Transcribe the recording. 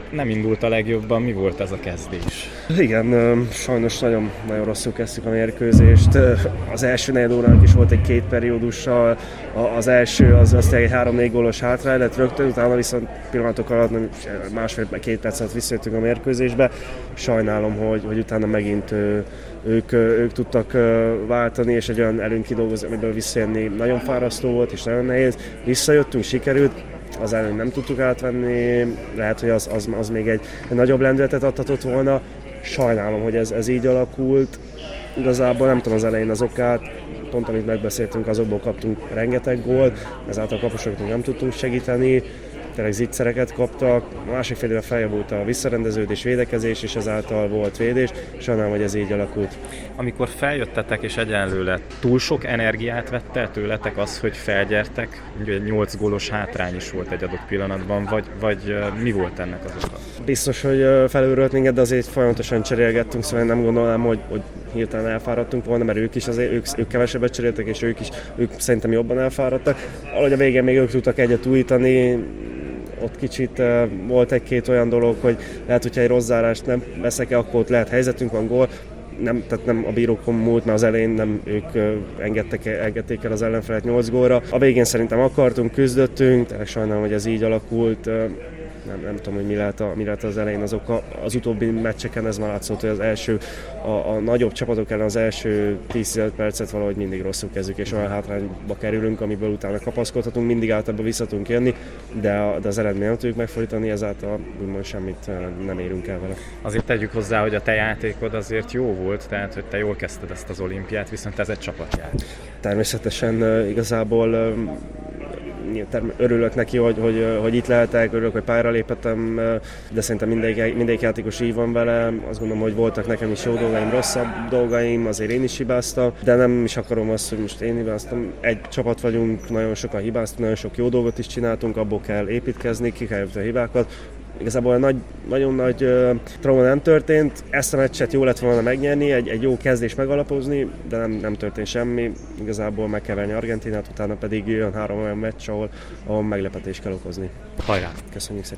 nem indult a legjobban, mi volt ez a kezdés? Igen, sajnos nagyon, nagyon rosszul kezdtük a mérkőzést. Az első negyed órának is volt egy két periódussal, az első az egy 3-4 gólos hátrány lett rögtön, utána viszont pillanatok alatt, másfél-két perc alatt visszajöttünk a mérkőzésbe. Sajnálom, hogy utána megint ők tudtak váltani, és egy olyan előnyt kidolgozni, amiből visszajönni nagyon fárasztó volt, és nagyon nehéz. Visszajöttünk, sikerült, az előnyt nem tudtuk átvenni, lehet, hogy az még egy nagyobb lendületet adhatott volna. Sajnálom, hogy ez így alakult. Igazából nem tudom az elején az okát, pont amit megbeszéltünk, azokból kaptunk rengeteg gólt, ezáltal a kapusoknak nem tudtunk segíteni, tényleg zicsereket kaptak, a másik fél évben feljavult a visszarendeződés, védekezés, és ezáltal volt védés, sajnálom, hogy ez így alakult. Amikor feljöttetek és egyenlő lett, túl sok energiát vette el tőletek az, hogy felgyertek? Ugye 8 gólos hátrány is volt egy adott pillanatban, vagy mi volt ennek az oka? Biztos, hogy felőrölt minket, de azért folyamatosan cserélgettünk, szóval nem gondolnám, hogy hirtelen elfáradtunk volna, mert ők kevesebbet cseréltek, és ők szerintem jobban elfáradtak. Valahogy a végén még ők tudtak egyet újítani, ott kicsit volt egy-két olyan dolog, hogy lehet, hogyha egy rossz zárást nem veszek el, akkor ott lehet helyzetünk, van gól. Tehát nem a bírókon múlt, mert az elején nem ők engedték el az ellenfelet 8 gólra. A végén szerintem akartunk, küzdöttünk, tehát sajnálom, hogy ez így alakult. Nem tudom, hogy mi lehet az elején az oka. Az utóbbi meccseken ez már látszott, hogy az első, a nagyobb csapatok ellen az első 10-15 percet valahogy mindig rosszul kezdjük, és olyan hátrányba kerülünk, amiből utána kapaszkodhatunk, mindig általában vissza tudunk jönni, de az eredményt nem tudjuk megfordítani, ezáltal úgymond semmit nem érünk el vele. Azért tegyük hozzá, hogy a te játékod azért jó volt, tehát hogy te jól kezdted ezt az olimpiát, viszont ez egy csapatjáték. Természetesen igazából örülök neki, hogy itt lehetek, örülök, hogy pályára léphettem, de szerintem mindegyik játékos így van vele. Azt gondolom, hogy voltak nekem is jó dolgaim, rosszabb dolgaim, azért én is hibáztam, de nem is akarom azt, hogy most én hibáztam. Egy csapat vagyunk, nagyon sokan hibáztunk, nagyon sok jó dolgot is csináltunk, abból kell építkezni, ki kell a hibákat. Igazából nagyon nagy trauma nem történt, ezt a meccset jó lett volna megnyerni, egy jó kezdés megalapozni, de nem történt semmi. Igazából meg kell venni Argentinát, utána pedig jön 3 olyan meccs, ahol meglepetést kell okozni. Hajrá! Köszönjük szépen!